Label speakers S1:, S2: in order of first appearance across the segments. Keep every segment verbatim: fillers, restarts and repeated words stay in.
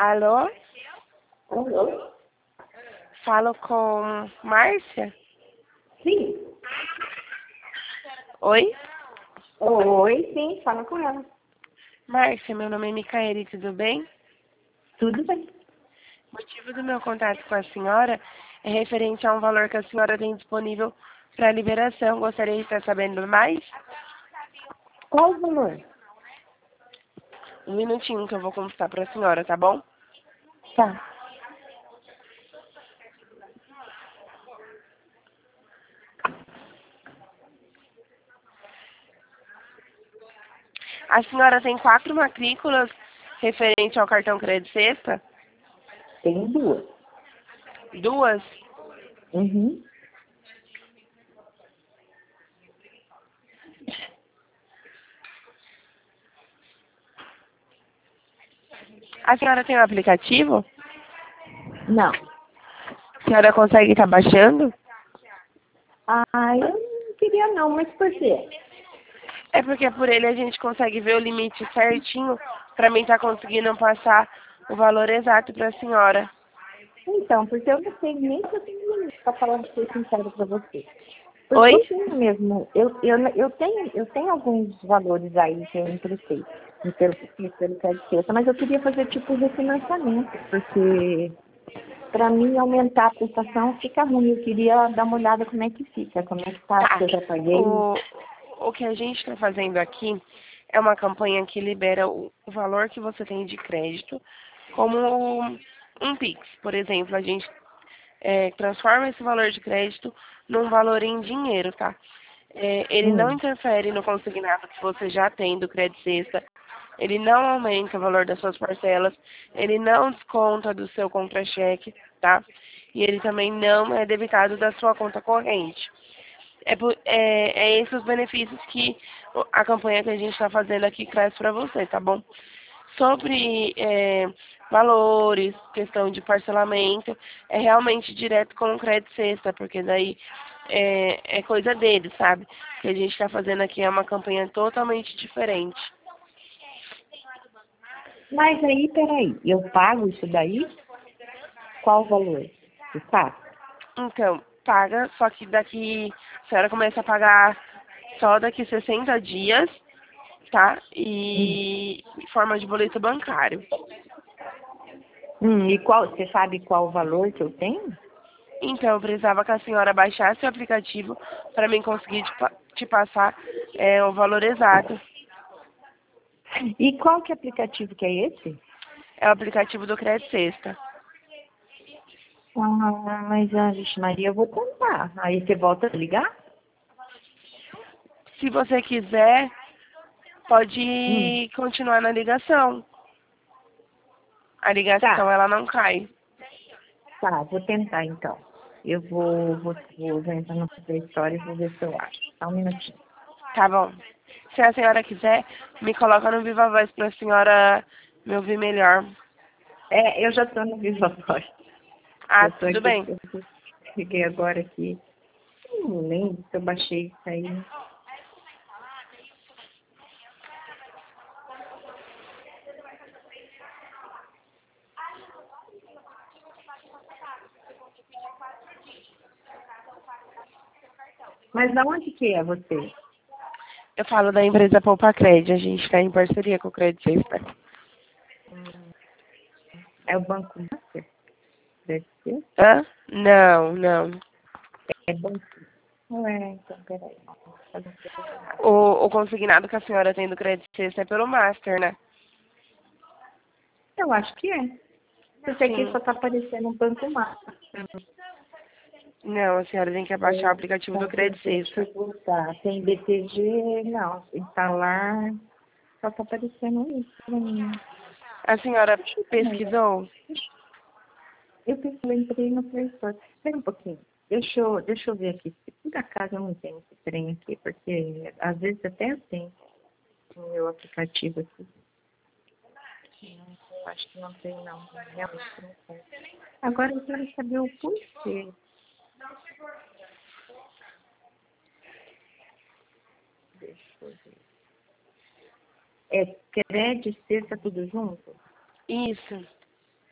S1: Alô?
S2: Alô?
S1: Falo com Márcia?
S2: Sim.
S1: Oi?
S2: Oi, sim, fala com ela.
S1: Márcia, meu nome é Micaele, tudo bem?
S2: Tudo bem.
S1: O motivo do meu contato com a senhora é referente a um valor que a senhora tem disponível para liberação. Gostaria de estar sabendo mais?
S2: Qual o valor?
S1: Um minutinho que eu vou consultar para a senhora, tá bom?
S2: Tá.
S1: A senhora tem quatro matrículas referente ao cartão Crédito Sexta?
S2: Tem duas.
S1: Duas?
S2: Uhum.
S1: A senhora tem um aplicativo?
S2: Não.
S1: A senhora consegue estar baixando?
S2: Ah, eu não queria não, mas por quê?
S1: É porque por ele a gente consegue ver o limite certinho para mim estar conseguindo passar o valor exato para a senhora.
S2: Então, porque eu não sei nem se eu tenho limite para falar de ser sincero para você. Porque eu
S1: Oi?
S2: tenho mesmo, eu, eu, eu, tenho, eu tenho alguns valores aí que eu emprestei no pelo, pelo crédito sexta, mas eu queria fazer tipo refinanciamento, porque para mim aumentar a prestação fica ruim. Eu queria dar uma olhada como é que fica, como é que tá,
S1: Tá.
S2: se eu já paguei.
S1: O, o que a gente está fazendo aqui é uma campanha que libera o, o valor que você tem de crédito como um, um Pix. Por exemplo, a gente é, transforma esse valor de crédito num valor em dinheiro, tá? É, ele não
S2: Hum.
S1: interfere no consignado que você já tem do Crédito Sexta, ele não aumenta o valor das suas parcelas, ele não desconta do seu contra-cheque, tá? E ele também não é debitado da sua conta corrente. É, por- é, é esses os benefícios que o- a campanha que a gente está fazendo aqui traz para você, tá bom? Sobre é, valores, questão de parcelamento, é realmente direto com o Crédito Sexta, porque daí é, é coisa deles, sabe? O que a gente está fazendo aqui é uma campanha totalmente diferente.
S2: Mas aí, peraí, eu pago isso daí? Qual o valor? Você sabe?
S1: Então, paga, só que daqui, a senhora começa a pagar só daqui sessenta dias, tá?
S2: Hum.
S1: E em forma de boleto bancário.
S2: Hum, e qual, você sabe qual o valor que eu tenho?
S1: Então, eu precisava que a senhora baixasse o aplicativo para mim conseguir te, pa- te passar é, o valor exato.
S2: E qual que aplicativo que é esse?
S1: É o aplicativo do Crédito Sexta.
S2: Ah, mas, ah, vixe Maria, eu vou tentar. Aí você volta a ligar?
S1: Se você quiser,
S2: Hum,
S1: pode continuar na ligação. A ligação,
S2: tá,
S1: ela não cai.
S2: tá, vou tentar então. Eu vou, vou, vou, vou entrar no Play Store e vou ver se eu acho. Só um minutinho.
S1: Tá bom. Se a senhora quiser, me coloca no Viva Voz para a senhora me ouvir melhor.
S2: É, eu já tô no Viva Voz.
S1: Ah,
S2: Eu tô
S1: tudo
S2: aqui,
S1: bem.
S2: eu cheguei agora aqui. Não lembro se eu baixei isso aí. Mas da onde que é você?
S1: Eu falo da empresa Poupa Crédito. A gente está em parceria com o Crédito Sexta.
S2: Hum, É o Banco Master? Deve ser?
S1: Hã? Não, não.
S2: É banco. Não é, então, peraí. Vou fazer um coisa errada.
S1: O, o consignado que a senhora tem do Crédito Sexta é pelo Master, né?
S2: Eu acho que é. Porque aqui
S1: Sim.
S2: só tá aparecendo um Banco Master.
S1: Não, a senhora tem que abaixar o
S2: É,
S1: aplicativo do
S2: então, quer
S1: Crédito
S2: dizer, deixa
S1: Sexta.
S2: eu voltar. Tem B T G, não. Instalar, só tá aparecendo isso pra mim.
S1: A senhora
S2: Deixa eu também.
S1: pesquisou?
S2: Eu pensei, eu entrei no Play Store. Espera um pouquinho. Deixa eu, deixa eu ver aqui. Se por acaso eu não tenho esse trem aqui, porque às vezes até eu tenho no meu aplicativo aqui. Não, eu acho que não tem, não. Realmente não tem. Agora eu quero saber o porquê. Deixa eu ver. É crédito, sexta, tudo junto?
S1: Isso.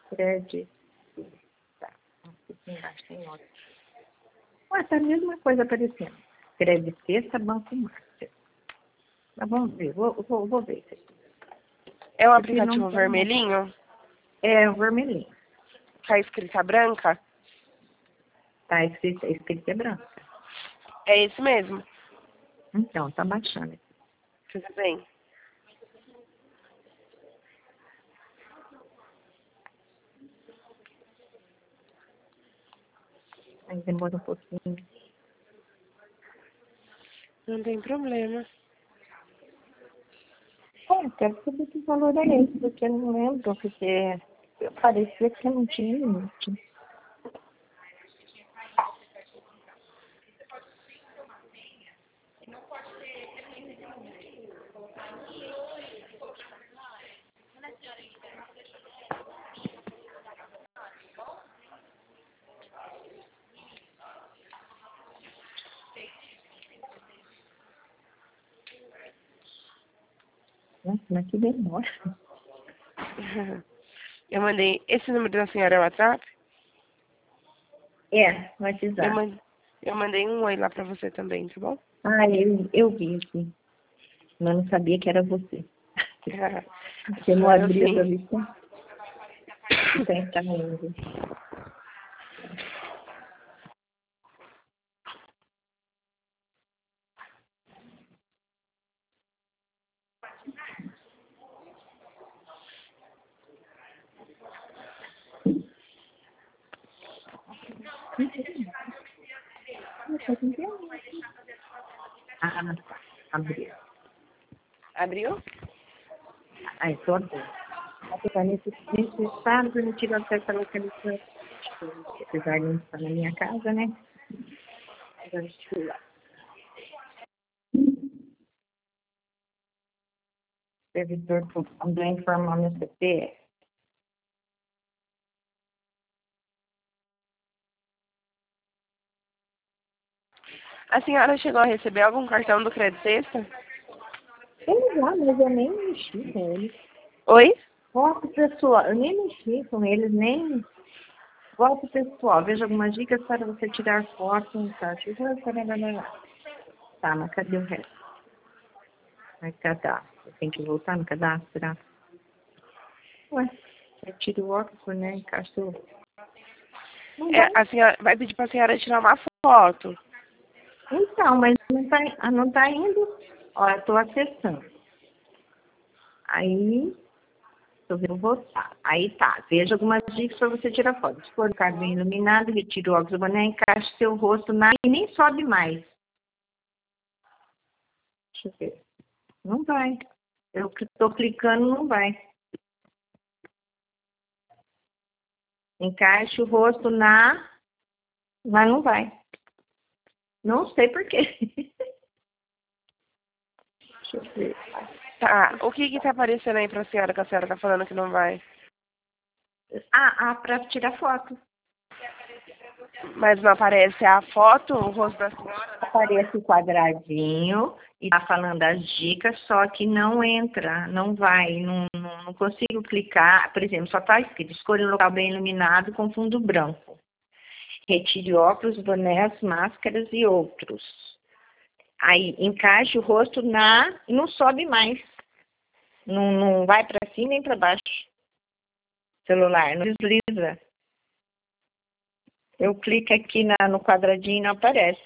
S2: Credit. Tá. Aqui embaixo tem outro. Ué, tá a mesma coisa aparecendo. Credit Sexta, Banco Master. Mas vamos ver, vou, vou, vou ver isso aqui.
S1: É o
S2: Porque
S1: aplicativo
S2: não tem-
S1: vermelhinho?
S2: É o vermelhinho.
S1: Com a escrita branca?
S2: Tá escrito, escrito é branca.
S1: É esse mesmo?
S2: Então, tá baixando aqui.
S1: Tudo bem.
S2: Aí demora um pouquinho.
S1: Não tem problema.
S2: É, quero saber que valor é esse, porque eu não lembro, porque parecia que não tinha limite. Nossa, mas que demora.
S1: Eu mandei. Esse número da senhora é o WhatsApp?
S2: É,
S1: Eu,
S2: WhatsApp.
S1: man... eu mandei um oi lá pra você também, tá bom?
S2: Ah, eu, eu vi aqui. Mas não sabia que era você. Você não
S1: Sou eu
S2: abriu a
S1: sim.
S2: lista? Está entrando. Ah, tá. Abriu.
S1: Abriu?
S2: Ah, estou abrindo. Apesar nesse, nesse estado, permitido acesso à localização. Apesar de não estar na minha casa, né? Agora estou lá. Servidor mandou informar meu C P F.
S1: A senhora chegou a receber algum cartão do Crédito Sexta?
S2: Sei lá, mas eu nem mexi com eles.
S1: Oi?
S2: Foto pessoal, eu nem mexi com eles, nem foto pessoal. Veja algumas dicas para você tirar foto no site. Tá, mas cadê o resto? Vai cadastro. Tem que voltar no cadastro? Será? Ué, eu tiro o óculos, né? Encaixo. Não
S1: É,
S2: vai.
S1: a senhora vai pedir pra senhora tirar uma foto.
S2: Então, mas não tá, ah, não tá indo. Ó, eu tô acessando. Aí, tô vendo voltar. Aí tá, veja algumas dicas para você tirar foto. Se for ficar bem iluminado, retire o óculos, boné, encaixe seu rosto na e nem sobe mais. Deixa eu ver. Não vai. Eu que tô clicando, não vai. Encaixe o rosto na, mas não vai. Não sei por quê. Deixa eu ver.
S1: Tá, o que que tá aparecendo aí pra senhora que a senhora tá falando que não vai?
S2: Ah, ah, para tirar foto.
S1: Mas não aparece a foto, o rosto da senhora?
S2: Aparece o quadradinho e tá falando as dicas, só que não entra, não vai, não, não, não consigo clicar. Por exemplo, só tá escrito, escolha um local bem iluminado com fundo branco. Retire óculos, bonés, máscaras e outros. Aí, encaixe o rosto na... e não sobe mais. Não, não vai para cima nem para baixo. Celular, não desliza. Eu clico aqui na, no quadradinho e não aparece.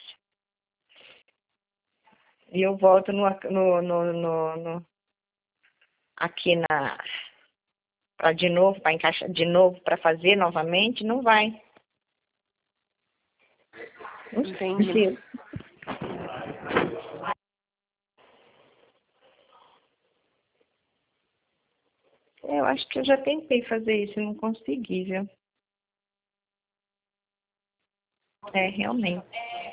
S2: E eu volto no, no, no, no, no aqui na... para de novo, para encaixar de novo, para fazer novamente, não vai. Não
S1: Entendi.
S2: sei. Eu acho que eu já tentei fazer isso e não consegui, viu? É, realmente.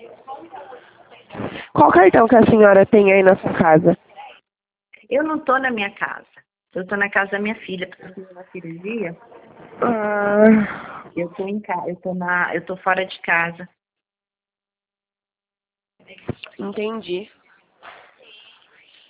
S1: Qual cartão que a senhora tem aí na sua casa?
S2: Eu não tô na minha casa. Eu tô na casa da minha filha, porque eu fiz uma cirurgia.
S1: Ah,
S2: Eu tô em casa, eu tô na, eu tô fora de casa.
S1: entendi.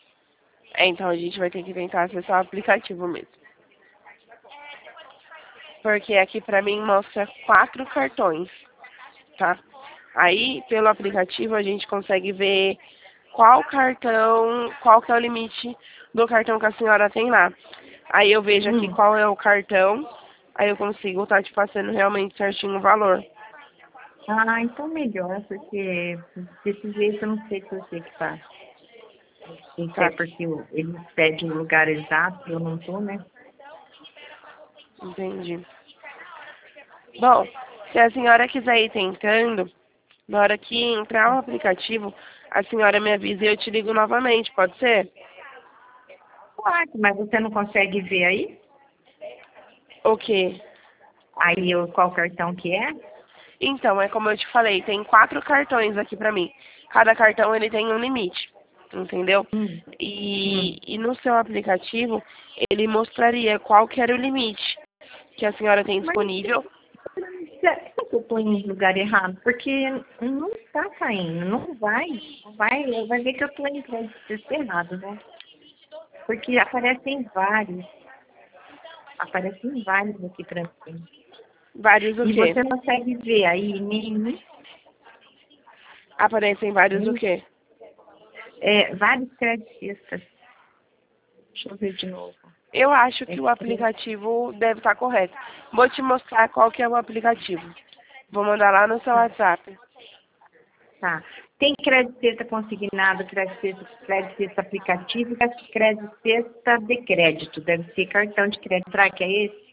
S1: É, então a gente vai ter que tentar acessar o aplicativo mesmo. Porque aqui pra mim mostra quatro cartões, tá? Aí, pelo aplicativo, a gente consegue ver qual cartão, qual que é o limite do cartão que a senhora tem lá. Aí eu vejo aqui
S2: Hum.
S1: qual é o cartão, aí eu consigo estar te passando realmente certinho o valor.
S2: Ah, então melhor, porque desse jeito eu não sei por que que tá. Não sei
S1: Tá,
S2: porque eles pedem o lugar exato, eu não tô, né?
S1: entendi. Bom, se a senhora quiser ir tentando, na hora que entrar o aplicativo, a senhora me avisa e eu te ligo novamente, pode ser?
S2: Claro, mas você não consegue ver aí?
S1: O quê?
S2: Aí eu, qual cartão que é?
S1: Então, é como eu te falei, tem quatro cartões aqui pra mim. Cada cartão ele tem um limite, entendeu?
S2: Hum, hum.
S1: E, e no seu aplicativo, ele mostraria qual que era o limite que a senhora tem
S2: Mas
S1: disponível.
S2: será que eu tô em lugar errado? Porque não tá caindo, não vai. Não vai, vai ver que eu tô em crédito errado, né? Porque aparecem vários. Aparecem vários aqui pra mim.
S1: Vários o
S2: E
S1: quê?
S2: você consegue ver aí nenhum,
S1: Aparecem vários o
S2: nenhum
S1: quê?
S2: é, vários creditistas. Deixa eu ver de novo.
S1: Eu acho
S2: É
S1: que o
S2: crédito.
S1: aplicativo deve estar correto. Vou te mostrar qual que é o aplicativo. Vou mandar lá no seu WhatsApp.
S2: Tá. Tem crédito sexta consignado, crédito sexta, crédito sexta aplicativo e crédito sexta de crédito. Deve ser cartão de crédito. Será que é esse?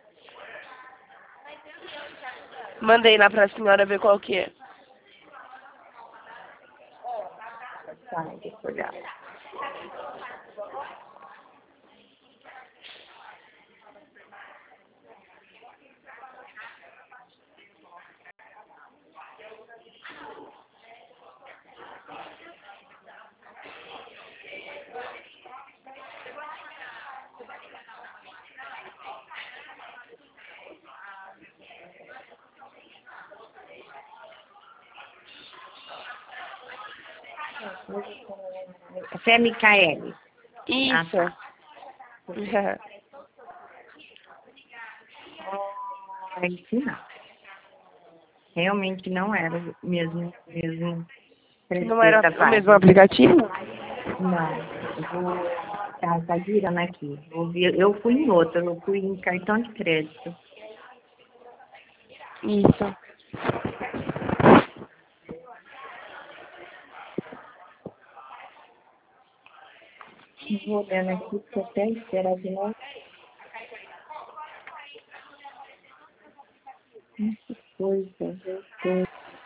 S1: Mandei lá pra senhora ver qual que é.
S2: Tá, deixa eu olhar. Fé Micaele. Ah,
S1: Isso.
S2: tá. Ah, isso não. Realmente não era o mesmo, mesmo
S1: Não era
S2: crédito
S1: o mesmo
S2: vários.
S1: aplicativo?
S2: Não. Eu vou. Tá, tá girando aqui. Vou ver. Eu fui em outro, eu fui em cartão de crédito.
S1: Isso.
S2: Vou olhando aqui, porque até esperar de novo. Hum, Que coisa, voltou.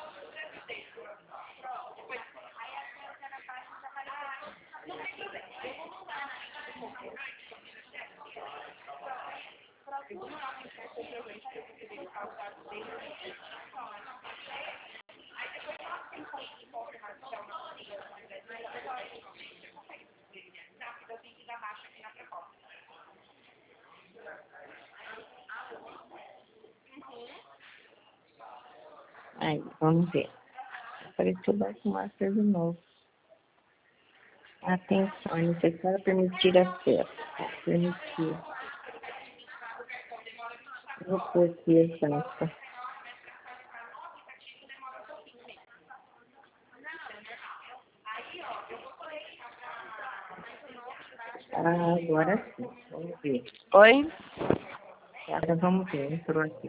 S2: Aí, vamos ver. Apareceu o Banco Master de novo. Atenção, é necessário permitir acesso. Permitir. Vou pôr aqui exato. Ah, agora sim. Vamos ver.
S1: Oi?
S2: Agora vamos ver. Entrou aqui.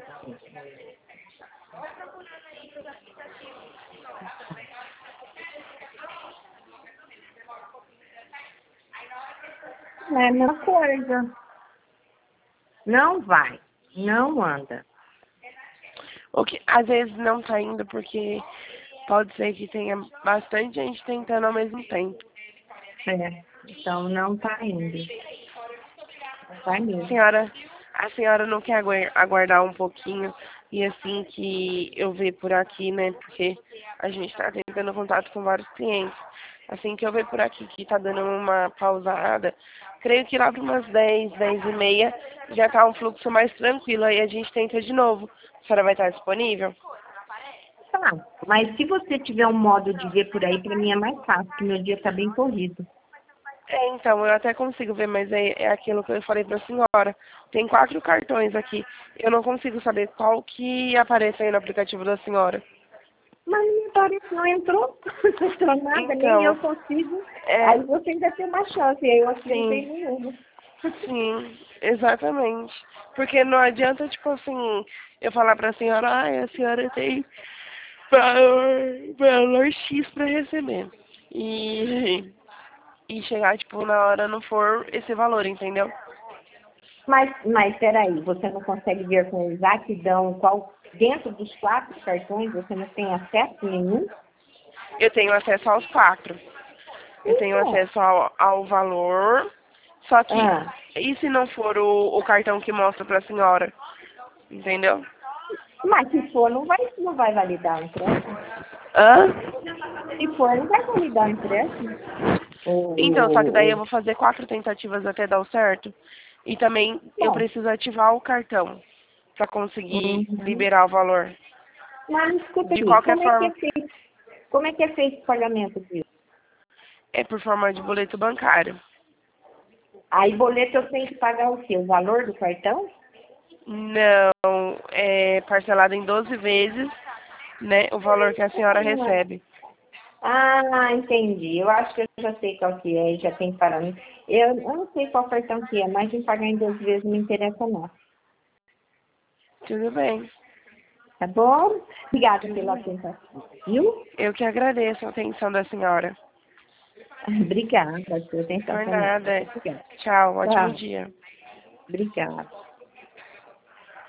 S2: É a mesma coisa. Não vai. Não anda.
S1: O que às vezes não tá indo porque pode ser que tenha bastante gente tentando ao mesmo tempo.
S2: É. Então não tá indo. Não vai
S1: A
S2: mesmo.
S1: senhora, a senhora não quer aguar- aguardar um pouquinho e assim que eu ver por aqui, né? Porque a gente está tentando contato com vários clientes. Assim que eu ver por aqui que tá dando uma pausada, creio que lá para umas dez, dez e meia já tá um fluxo mais tranquilo. Aí a gente tenta de novo. A senhora vai estar disponível?
S2: Tá. Mas se você tiver um modo de ver por aí, pra mim é mais fácil, porque meu dia tá bem corrido.
S1: É, então, eu até consigo ver, mas é, é aquilo que eu falei pra senhora. Tem quatro cartões aqui. Eu não consigo saber qual que aparece aí no aplicativo da senhora.
S2: Mas minha parece não entrou, não entrou nada, nem eu
S1: Então,
S2: consigo.
S1: é,
S2: Aí você ainda tem uma chance, eu aqui não
S1: sim,
S2: tenho nenhuma.
S1: sim, exatamente. Porque não adianta, tipo assim, eu falar pra senhora, ai, a senhora tem valor, valor X pra receber. E, e chegar, tipo, na hora não for esse valor, entendeu?
S2: Mas, mas peraí, você não consegue ver com exatidão qual, dentro dos quatro cartões, você não tem acesso nenhum?
S1: Eu tenho acesso aos quatro. Eu tenho
S2: Então,
S1: acesso ao, ao valor, só que,
S2: ah,
S1: e se não for o, o cartão que mostra pra senhora? Entendeu?
S2: mas se for, não vai, não vai validar o empréstimo.
S1: Hã?
S2: Se for, não vai validar o empréstimo. O,
S1: Então, só que
S2: o,
S1: daí
S2: o,
S1: eu vou fazer quatro tentativas até dar o certo. E também eu
S2: bom,
S1: preciso ativar o cartão pra conseguir
S2: uhum.
S1: liberar o valor.
S2: Mas escuta
S1: De
S2: aqui,
S1: qualquer
S2: como é que é
S1: forma,
S2: feito, como é que é feito o pagamento disso?
S1: é por forma de boleto bancário.
S2: Aí boleto eu tenho que pagar o quê? O valor do cartão?
S1: Não, é parcelado em doze vezes, né? O valor que a senhora recebe.
S2: Ah, entendi. Eu acho que eu já sei qual que é, já tem pagamento. Eu, eu não sei qual cartão que é, mas em pagar em duas vezes não me interessa não.
S1: Tudo bem,
S2: Tá bom? Obrigada
S1: tudo
S2: pela
S1: bem.
S2: atenção, viu?
S1: Eu que agradeço a atenção da senhora.
S2: Obrigada pela sua atenção
S1: Por
S2: também.
S1: nada.
S2: Obrigada.
S1: Tchau, ótimo
S2: Tchau.
S1: dia.
S2: Obrigada.